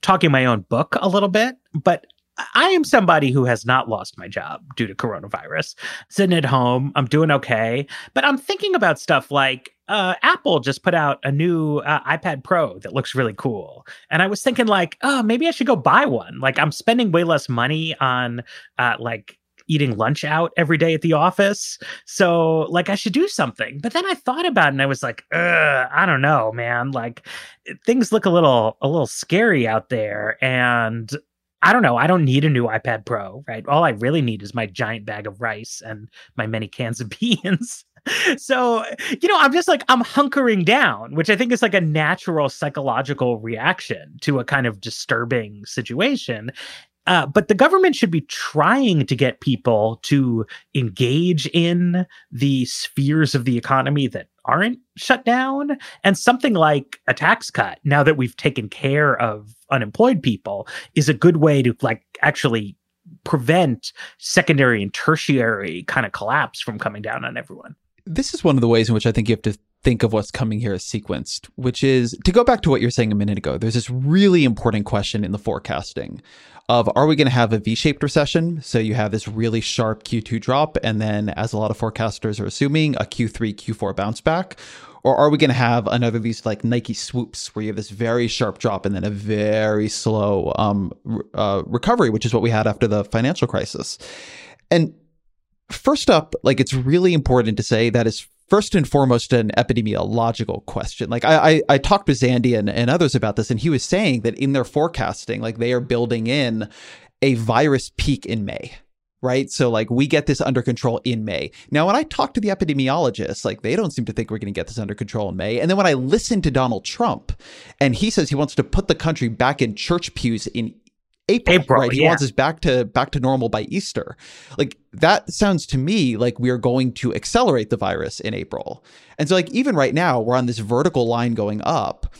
talking my own book a little bit, but I am somebody who has not lost my job due to coronavirus. Sitting at home, I'm doing okay, but I'm thinking about stuff like Apple just put out a new iPad Pro that looks really cool. And I was thinking like, oh, maybe I should go buy one. Like I'm spending way less money on like eating lunch out every day at the office. So like I should do something. But then I thought about it and I was like, I don't know, man. Like things look a little scary out there. And I don't know. I don't need a new iPad Pro, right? All I really need is my giant bag of rice and my many cans of beans. So, I'm just like, I'm hunkering down, which I think is like a natural psychological reaction to a kind of disturbing situation. But the government should be trying to get people to engage in the spheres of the economy that aren't shut down. And something like a tax cut, now that we've taken care of unemployed people, is a good way to like actually prevent secondary and tertiary kind of collapse from coming down on everyone. This is one of the ways in which I think you have to think of what's coming here as sequenced, which is to go back to what you were saying a minute ago. There's this really important question in the forecasting of, are we going to have a V-shaped recession? So you have this really sharp Q2 drop, and then, as a lot of forecasters are assuming, a Q3, Q4 bounce back? Or are we going to have another of these like Nike swoops where you have this very sharp drop and then a very slow recovery, which is what we had after the financial crisis? And first up, like, it's really important to say that is first and foremost an epidemiological question. Like I talked to Zandy and others about this, and he was saying that in their forecasting, like they are building in a virus peak in May, right? So like we get this under control in May. Now, when I talk to the epidemiologists, like they don't seem to think we're going to get this under control in May. And then when I listen to Donald Trump, and he says he wants to put the country back in church pews in April, right? He wants us back to normal by Easter. Like that sounds to me like we are going to accelerate the virus in April. And so like even right now, we're on this vertical line going up.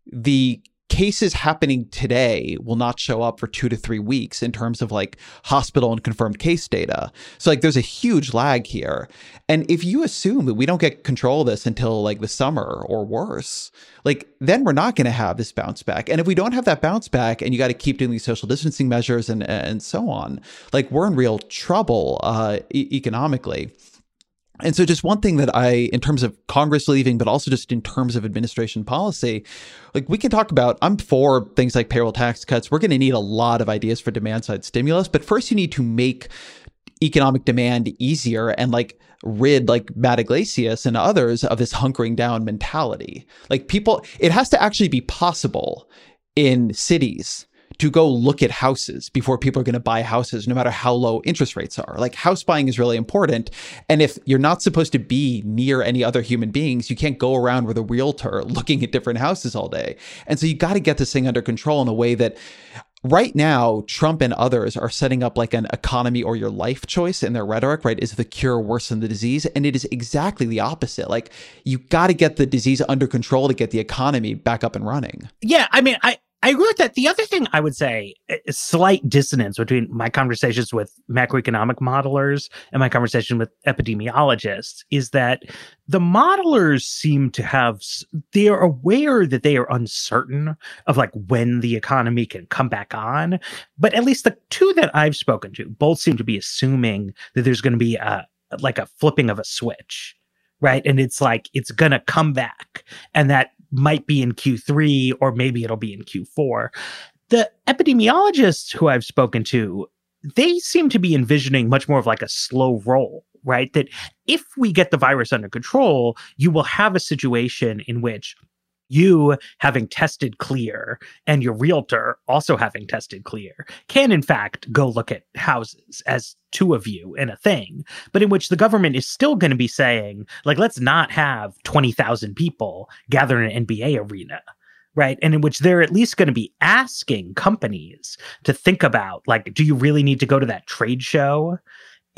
The cases happening today will not show up for 2 to 3 weeks in terms of like hospital and confirmed case data. So like there's a huge lag here. And if you assume that we don't get control of this until like the summer or worse, like then we're not going to have this bounce back. And if we don't have that bounce back and you got to keep doing these social distancing measures and so on, like we're in real trouble economically. And so just one thing that in terms of Congress leaving, but also just in terms of administration policy, like we can talk about, I'm for things like payroll tax cuts. We're going to need a lot of ideas for demand side stimulus, but first you need to make economic demand easier and like rid like Matt Iglesias and others of this hunkering down mentality. Like people, it has to actually be possible in cities to go look at houses before people are going to buy houses, no matter how low interest rates are. Like house buying is really important. And if you're not supposed to be near any other human beings, you can't go around with a realtor looking at different houses all day. And so you got to get this thing under control in a way that right now, Trump and others are setting up like an economy or your life choice in their rhetoric, right? Is the cure worse than the disease? And it is exactly the opposite. Like you got to get the disease under control to get the economy back up and running. Yeah, I mean, I agree with that. The other thing I would say, a slight dissonance between my conversations with macroeconomic modelers and my conversation with epidemiologists, is that the modelers seem to have, they are aware that they are uncertain of like when the economy can come back on. But at least the two that I've spoken to both seem to be assuming that there's going to be a flipping of a switch, right? And it's like, it's going to come back. And that might be in Q3 or maybe it'll be in Q4. The epidemiologists who I've spoken to, they seem to be envisioning much more of like a slow roll, right? That if we get the virus under control, you will have a situation in which you, having tested clear, and your realtor also having tested clear, can in fact go look at houses as two of you in a thing, but in which the government is still going to be saying, like, let's not have 20,000 people gather in an NBA arena, right? And in which they're at least going to be asking companies to think about, like, do you really need to go to that trade show?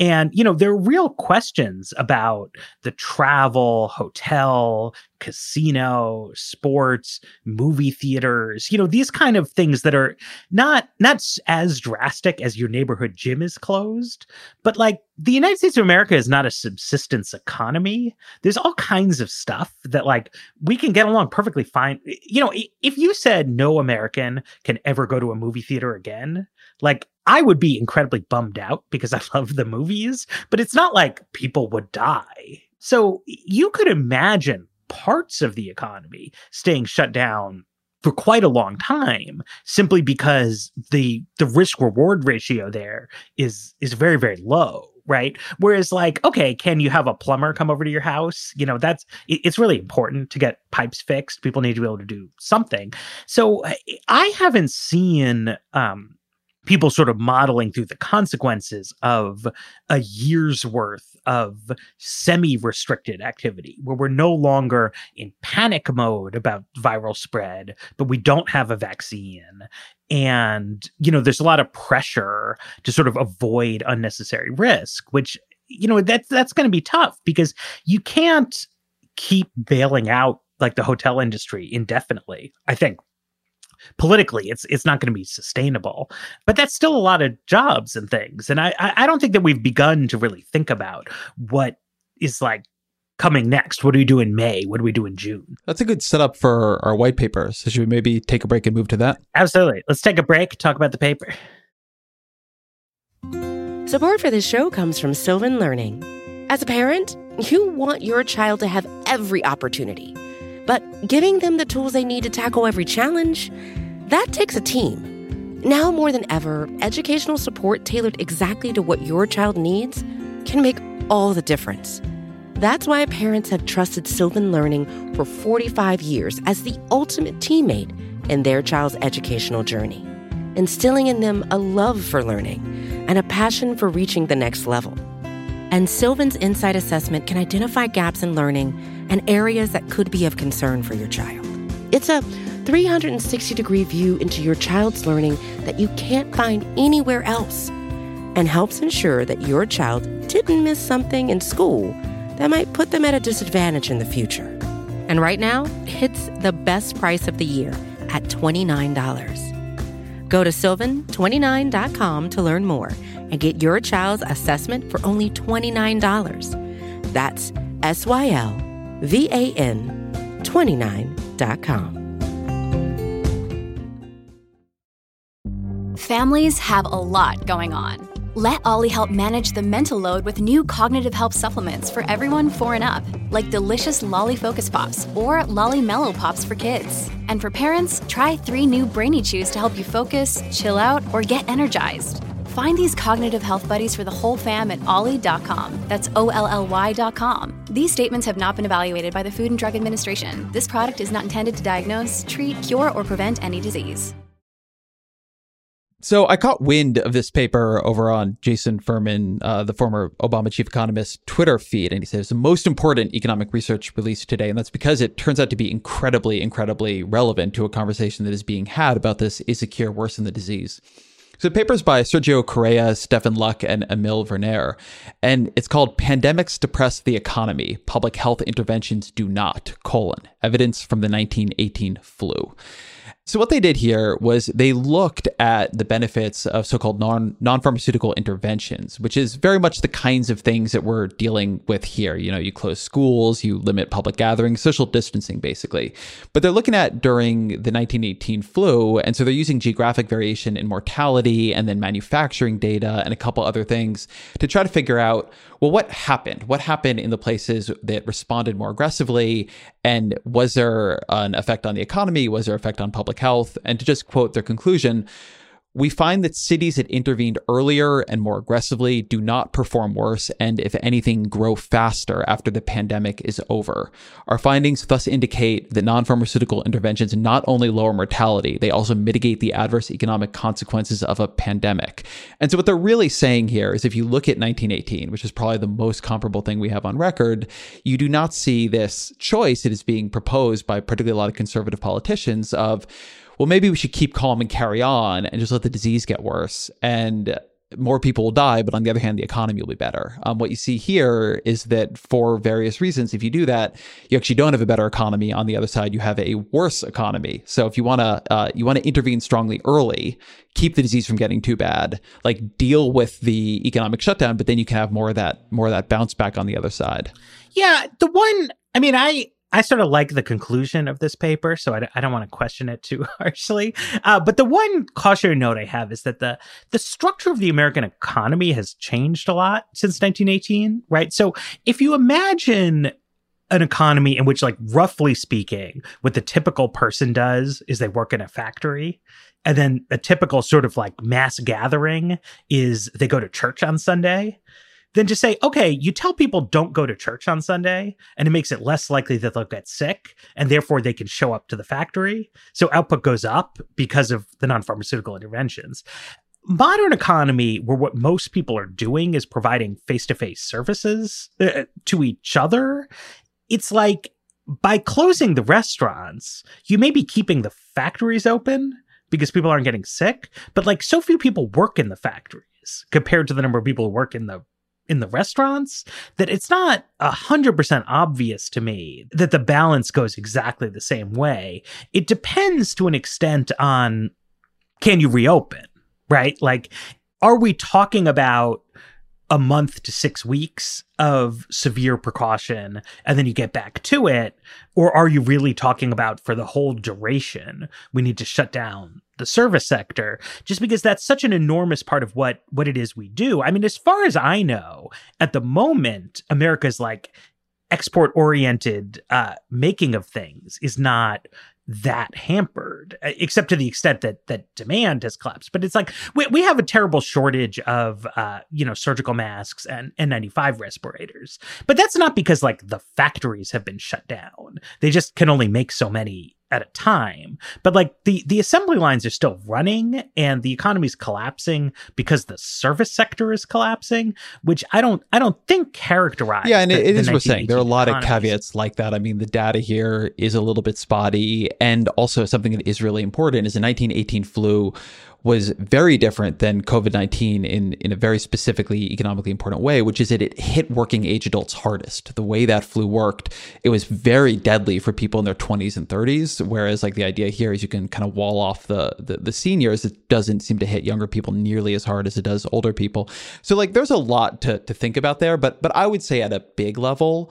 And, there are real questions about the travel, hotel, casino, sports, movie theaters, these kind of things that are not as drastic as your neighborhood gym is closed. But like the United States of America is not a subsistence economy. There's all kinds of stuff that like we can get along perfectly fine. If you said no American can ever go to a movie theater again, like I would be incredibly bummed out because I love the movies, but it's not like people would die. So you could imagine parts of the economy staying shut down for quite a long time simply because the risk reward ratio there is very, very low. Right. Whereas like, okay, can you have a plumber come over to your house? It's really important to get pipes fixed. People need to be able to do something. So I haven't seen people sort of modeling through the consequences of a year's worth of semi-restricted activity where we're no longer in panic mode about viral spread, but we don't have a vaccine. And, there's a lot of pressure to sort of avoid unnecessary risk, which, that's going to be tough because you can't keep bailing out like the hotel industry indefinitely, I think. Politically, it's not going to be sustainable, but that's still a lot of jobs and things. And I don't think that we've begun to really think about what is like coming next. What do we do in May? What do we do in June? That's a good setup for our white paper. So should we maybe take a break and move to that? Absolutely. Let's take a break, talk about the paper. Support for this show comes from Sylvan Learning. As a parent, you want your child to have every opportunity. But giving them the tools they need to tackle every challenge, that takes a team. Now more than ever, educational support tailored exactly to what your child needs can make all the difference. That's why parents have trusted Sylvan Learning for 45 years as the ultimate teammate in their child's educational journey, instilling in them a love for learning and a passion for reaching the next level. And Sylvan's Insight Assessment can identify gaps in learning and areas that could be of concern for your child. It's a 360-degree view into your child's learning that you can't find anywhere else and helps ensure that your child didn't miss something in school that might put them at a disadvantage in the future. And right now, it's the best price of the year at $29. Go to sylvan29.com to learn more and get your child's assessment for only $29. That's SYLVAN29.com. Families have a lot going on. Let Ollie help manage the mental load with new cognitive help supplements for everyone 4 and up, like delicious Lolly Focus Pops or Lolly Mellow Pops for kids. And for parents, try 3 new Brainy Chews to help you focus, chill out, or get energized. Find these cognitive health buddies for the whole fam at ollie.com. That's OLLY.com. These statements have not been evaluated by the Food and Drug Administration. This product is not intended to diagnose, treat, cure, or prevent any disease. So I caught wind of this paper over on Jason Furman, the former Obama chief economist, Twitter feed. And he says the most important economic research released today. And that's because it turns out to be incredibly, incredibly relevant to a conversation that is being had about this, is a cure worse than the disease? So the paper's by Sergio Correa, Stefan Luck, and Emil Werner, and it's called Pandemics Depress the Economy, Public Health Interventions Do Not, Evidence from the 1918 Flu. So what they did here was they looked at the benefits of so-called non-pharmaceutical interventions, which is very much the kinds of things that we're dealing with here. You know, you close schools, you limit public gatherings, social distancing, basically. But they're looking at during the 1918 flu, and so they're using geographic variation in mortality and then manufacturing data and a couple other things to try to figure out, well, what happened? What happened in the places that responded more aggressively? And was there an effect on the economy? Was there an effect on public health? And to just quote their conclusion, we find that cities that intervened earlier and more aggressively do not perform worse and, if anything, grow faster after the pandemic is over. Our findings thus indicate that non-pharmaceutical interventions not only lower mortality, they also mitigate the adverse economic consequences of a pandemic. And so what they're really saying here is if you look at 1918, which is probably the most comparable thing we have on record, you do not see this choice that is being proposed by particularly a lot of conservative politicians of, well, maybe we should keep calm and carry on and just let the disease get worse. And more people will die, but on the other hand, the economy will be better. What you see here is that for various reasons, if you do that, you actually don't have a better economy. On the other side, you have a worse economy. So if you want to intervene strongly early, keep the disease from getting too bad, like deal with the economic shutdown, but then you can have more of that bounce back on the other side. Yeah, I sort of like the conclusion of this paper, so I don't want to question it too harshly. But the one cautionary note I have is that the structure of the American economy has changed a lot since 1918, right? So if you imagine an economy in which, like, roughly speaking, what the typical person does is they work in a factory, and then a typical sort of like mass gathering is they go to church on Sunday. Then to say, okay, you tell people don't go to church on Sunday, and it makes it less likely that they'll get sick, and therefore they can show up to the factory. So output goes up because of the non-pharmaceutical interventions. Modern economy, where what most people are doing is providing face-to-face services to each other, it's like by closing the restaurants, you may be keeping the factories open because people aren't getting sick, but like so few people work in the factories compared to the number of people who work in the restaurants that it's not 100% obvious to me that the balance goes exactly the same way. It depends to an extent on, can you reopen, right? Like, are we talking about a month to 6 weeks of severe precaution and then you get back to it? Or are you really talking about for the whole duration, we need to shut down the service sector, just because that's such an enormous part of what it is we do? I mean, as far as I know, at the moment, America's like export-oriented making of things is not that hampered, except to the extent that demand has collapsed. But it's like we have a terrible shortage of surgical masks and N95 respirators. But that's not because like the factories have been shut down. They just can only make so many at a time. But like the assembly lines are still running, and the economy's collapsing because the service sector is collapsing, which I don't think characterize. Yeah, and it is worth saying there are a lot of caveats like that. I mean, the data here is a little bit spotty, and also something that is really important is the 1918 flu was very different than COVID-19 in a very specifically economically important way, which is that it hit working age adults hardest. The way that flu worked, it was very deadly for people in their 20s and 30s, whereas like the idea here is you can kind of wall off the seniors. It doesn't seem to hit younger people nearly as hard as it does older people. So like there's a lot to think about there, but I would say at a big level,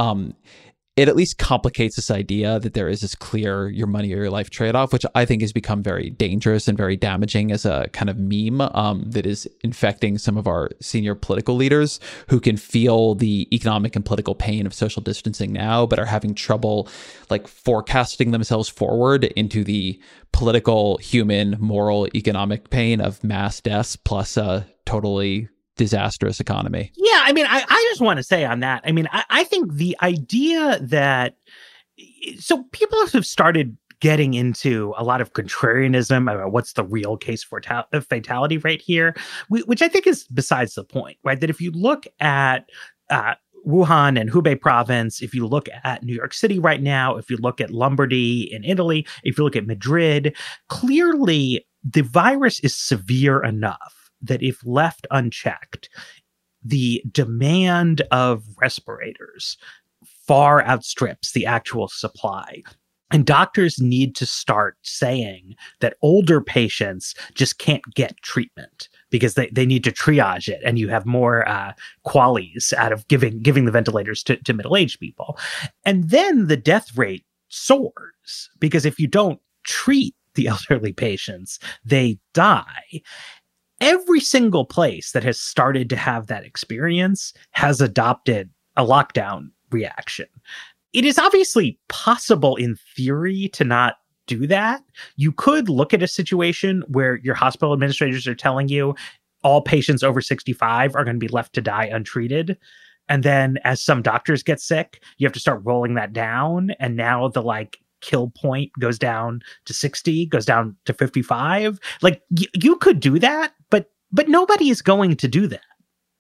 it at least complicates this idea that there is this clear your money or your life trade-off, which I think has become very dangerous and very damaging as a kind of meme that is infecting some of our senior political leaders who can feel the economic and political pain of social distancing now, but are having trouble like forecasting themselves forward into the political, human, moral, economic pain of mass deaths plus a totally disastrous economy. Yeah, I mean, I just want to say on that, I mean, I think the idea that, so people have started getting into a lot of contrarianism about what's the real case for fatality rate here, which I think is besides the point, right? That if you look at Wuhan and Hubei province, if you look at New York City right now, if you look at Lombardy in Italy, if you look at Madrid, clearly the virus is severe enough that if left unchecked, the demand of respirators far outstrips the actual supply. And doctors need to start saying that older patients just can't get treatment because they need to triage it, and you have more QALYs out of giving the ventilators to middle-aged people. And then the death rate soars because if you don't treat the elderly patients, they die. Every single place that has started to have that experience has adopted a lockdown reaction. It is obviously possible in theory to not do that. You could look at a situation where your hospital administrators are telling you all patients over 65 are going to be left to die untreated. And then as some doctors get sick, you have to start rolling that down. And now the kill point goes down to 60, goes down to 55. Like you could do that, but nobody is going to do that.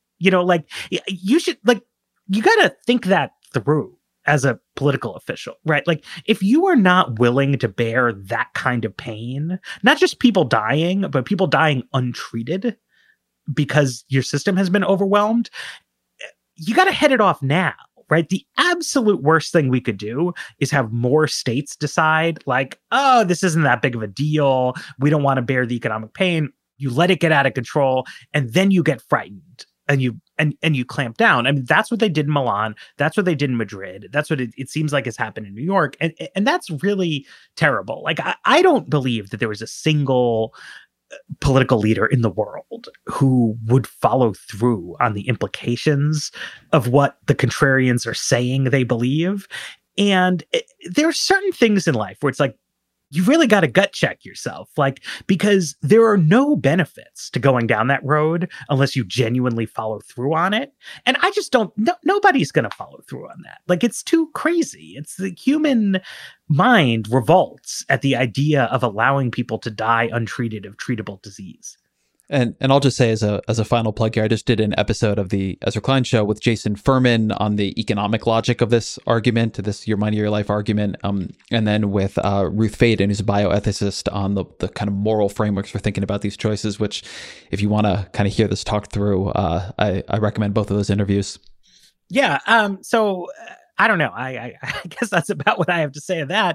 You should you got to think that through as a political official, right? Like if you are not willing to bear that kind of pain, not just people dying, but people dying untreated, because your system has been overwhelmed, you got to head it off now, right? The absolute worst thing we could do is have more states decide like, oh, this isn't that big of a deal. We don't want to bear the economic pain. You let it get out of control, and then you get frightened and you clamp down. I mean, that's what they did in Milan. That's what they did in Madrid. That's what it seems like has happened in New York. And that's really terrible. Like, I don't believe that there was a single political leader in the world who would follow through on the implications of what the contrarians are saying they believe. And there are certain things in life where it's like, you really got to gut check yourself, like, because there are no benefits to going down that road unless you genuinely follow through on it. And I just don't, nobody's going to follow through on that. Like, it's too crazy. It's the human mind revolts at the idea of allowing people to die untreated of treatable disease. And I'll just say as a final plug here, I just did an episode of the Ezra Klein Show with Jason Furman on the economic logic of this argument, this your money, your life argument, and then with Ruth Faden, who's a bioethicist, on the kind of moral frameworks for thinking about these choices, which if you want to kind of hear this talked through, I recommend both of those interviews. Yeah. So I don't know. I guess that's about what I have to say of that.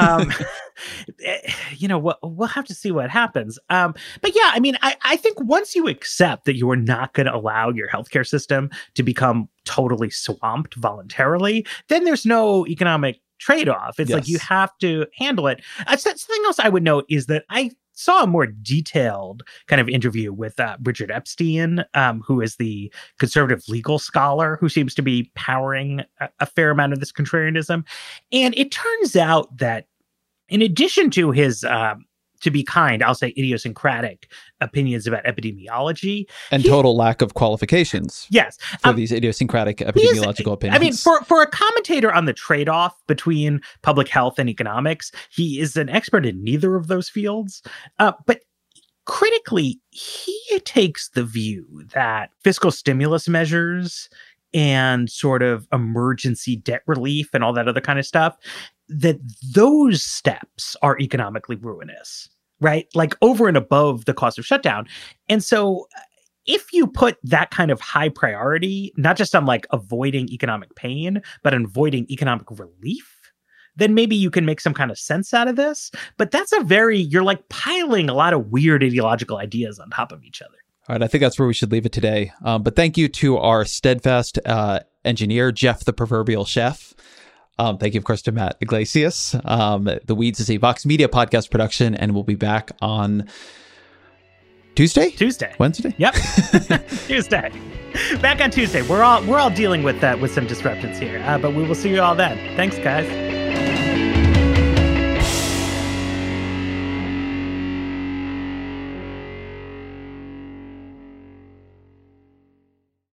We'll have to see what happens. But yeah, I mean, I think once you accept that you are not going to allow your healthcare system to become totally swamped voluntarily, then there's no economic trade-off. It's like you have to handle it. Something else I would note is that I saw a more detailed kind of interview with Richard Epstein, who is the conservative legal scholar who seems to be powering a fair amount of this contrarianism. And it turns out that in addition to his, to be kind, I'll say idiosyncratic opinions about epidemiology. And total lack of qualifications. Yes. For these idiosyncratic epidemiological opinions. I mean, for a commentator on the trade-off between public health and economics, he is an expert in neither of those fields. But critically, he takes the view that fiscal stimulus measures and sort of emergency debt relief and all that other kind of stuff, that those steps are economically ruinous, right? Like over and above the cost of shutdown. And so if you put that kind of high priority, not just on like avoiding economic pain, but on avoiding economic relief, then maybe you can make some kind of sense out of this. But that's you're like piling a lot of weird ideological ideas on top of each other. All right, I think that's where we should leave it today. But thank you to our steadfast engineer, Jeff the Proverbial Chef. Thank you, of course, to Matt Iglesias. The Weeds is a Vox Media podcast production, and we'll be back on Tuesday? Wednesday? Yep. Tuesday. Back on Tuesday. We're all dealing with some disruptions here, but we will see you all then. Thanks, guys.